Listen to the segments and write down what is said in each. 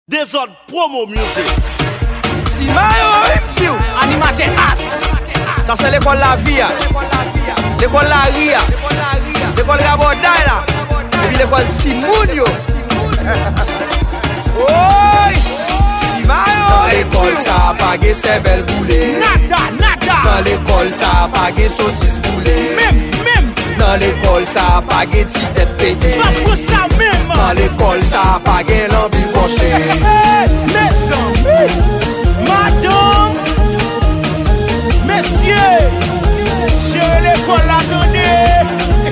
Des autres promo music. Si Mayo, animateur as. Ça c'est l'école la vie, l'école la ria, l'école Rabodaï là, et puis l'école Simounio. Oi, si Mayo. Dans l'école ça a pas de cervelle boulée. Nada. Dans l'école ça a pas de saucisse boulée. Même. Dans l'école ça a pas de petite tête pétée. Pas pour ça même. Dans l'école ça a pas de lambi penché. Mes amis, madame, messieurs, je l'école la donner.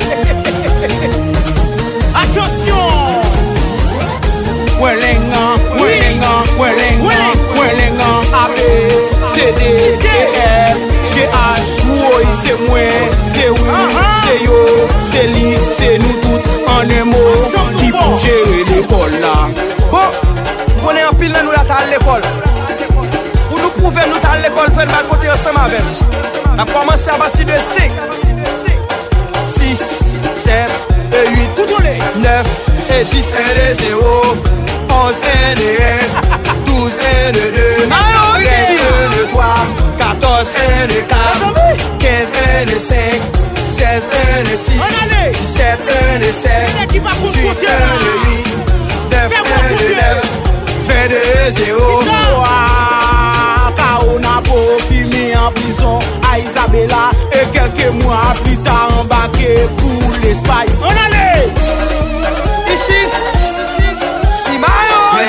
Attention. Welengan, A, B, C, D, E, F, G, H, oui, c'est moi, c'est oui, c'est yo, c'est lui, c'est nous tous en un mot qui pour gérer l'école là. Bon, on est en pile nous là à l'école. Pour nous prouver nous à l'école, faire mal côté ensemble avec. On a commencé à partir de 5, 6, 7 et 8, tout les 9 et 10 et 0, 11 et 1, 12 et 2, 13 et 3, 14 et 4, 15 et 5, 16 et 6, 17 et 7, 18 et 8, 19 et 9, 22 et 0. On a beau filmer en prison à Isabella et quelques mois plus tard embarqué pour l'Espagne. On allait Ici, si Mayo,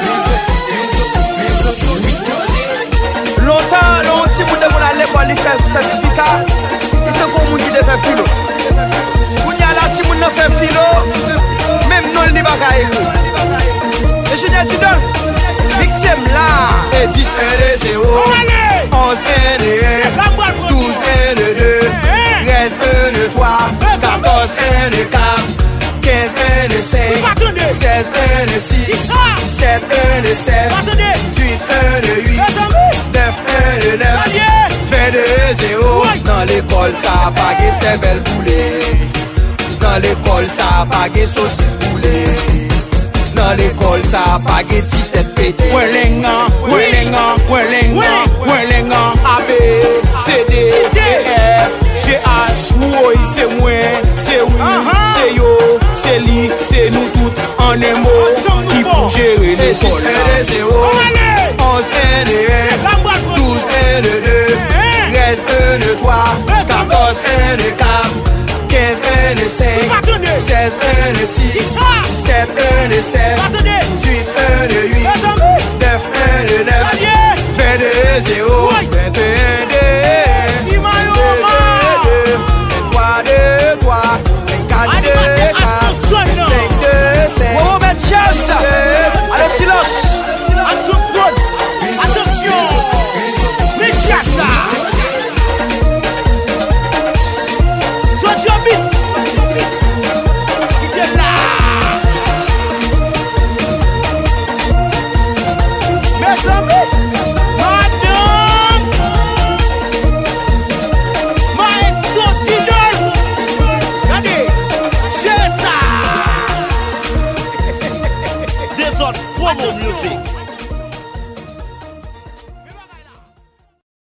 longtemps, si vous devez aller pour aller faire ce certificat, il te faut vous guider faire philo. Vous y allez, si vous ne faites philo, même non, il n'y a pas qu'à écrire. Et je dis, mixem là, et 10 et 0, 11 et 1, 12 et 2, 13 et 3, 14 et 4, 15 et 5, 16 et 6, 17 et 7, 18 et 8, 19 et 9, 22 et 0. Dans l'école ça a pas de cervelle boulée. Dans l'école ça a pas de saucisse boulée. Dans l'école ça a pas de petite tête pétée. Welengan, A, B, C, D, E, F, G, H, oui, c'est moi, c'est oui, c'est yo, c'est lui, c'est nous tous en un mot qui pour gérer l'école là. 0, 11 et 1, 12 et 2, 13 et 3, 14 et 4, 15 et 5, 16 et 6, 17 et 7, 18